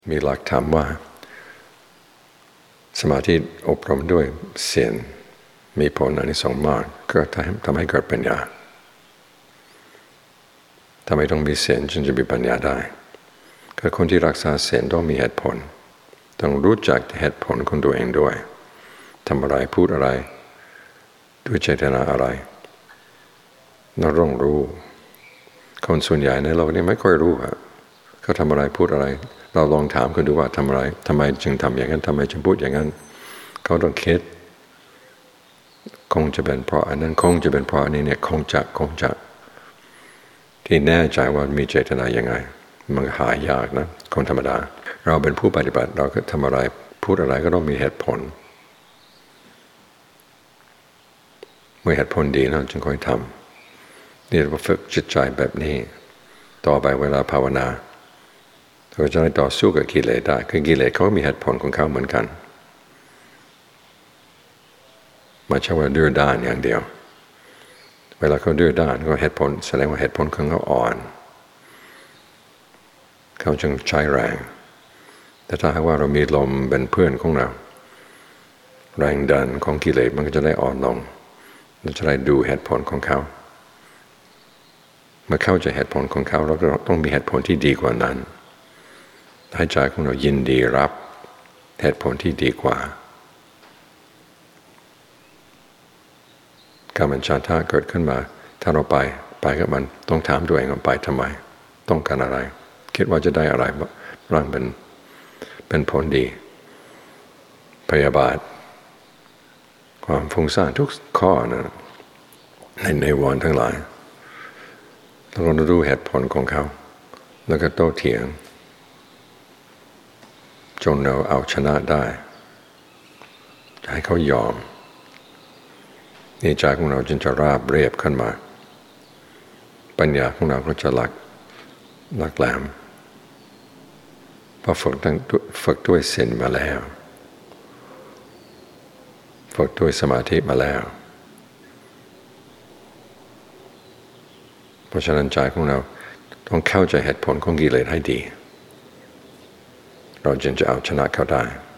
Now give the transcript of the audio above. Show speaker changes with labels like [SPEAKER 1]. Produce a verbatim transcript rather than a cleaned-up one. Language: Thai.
[SPEAKER 1] มีหลักธรรมว่าสมาธิอบรมด้วยศีลมีผลอานิสงส์มากก็ทำให้เกิดปัญญาทำไมต้องมีศีลจึงจะมีปัญญาได้ก็คนที่รักษาศีลต้องมีเหตุผลต้องรู้จักเหตุผลของตัวเองด้วยทำอะไรพูดอะไรด้วยเจตนาอะไรเราต้องรู้คนส่วนใหญ่ในโลกนี้ไม่ค่อยรู้อะเขาทำอะไรพูดอะไรเราลองถามเขาดูว่าทำอะไรทำไมจึงทำอย่างนั้นทำไมจึงพูดอย่างนั้นเขาต้องคิดคงจะเป็นเพราะอันนั้นคงจะเป็นเพราะอันนี้เนี่ยคงจะคงจะที่แน่ใจว่ามีเจตนายังไงมันหายากนะคนธรรมดาเราเป็นผู้ปฏิบัติเราก็ทำอะไรพูดอะไรก็ต้องมีเหตุผลเมื่อเหตุผลดีเราจึงค่อยทำนี่เราฝึกจิตใจแบบนี้ต่อไปเวลาภาวนาเราจะได้ต่อสู้กับกิเลสได้คือกิเลสเขามีเหตุผลของเขาเหมือนกันไม่ใช่ว่าดื้อด้านอย่างเดียวเวลาเขาดื้อด้านก็เหตุผลแสดงว่าเหตุผลของเขาอ่อนเขาจึงใช้แรงแต่ถ้าหากว่าเรามีลมเป็นเพื่อนของเราแรงดันของกิเลสมันก็จะได้อ่อนลงเราจะได้ดูเหตุผลของเขาเมื่อเข้าใจเหตุผลของเขาเราต้องมีเหตุผลที่ดีกว่านั้นให้ใจของเรายินดีรับเหตุผลที่ดีกว่าการบัญชาถ้าเกิดขึ้นมาถ้าเราไปไปกับมันต้องถามตัวเองว่าไปทำไมต้องการอะไรคิดว่าจะได้อะไรบ้างเป็นเป็นผลดีพยาบาทความฟุ้งซ่านทุกข้อนะในในวรทั้งหลายเราต้องรู้เหตุผลของเขาแล้วก็โต้เถียงจนเราเอาชนะได้จะให้เขายอมนี่ใจของเราจึงจะราบเรียบขึ้นมาปัญญาของเราก็จะหลักหลักแหลมพอฝึกตั้งฝึกด้วยศีลมาแล้วฝึกด้วยสมาธิมาแล้วเพราะฉะนั้นใจของเราต้องเข้าใจเหตุผลของกิเลสให้ดีเราจึงจะเอาชนะเขาได้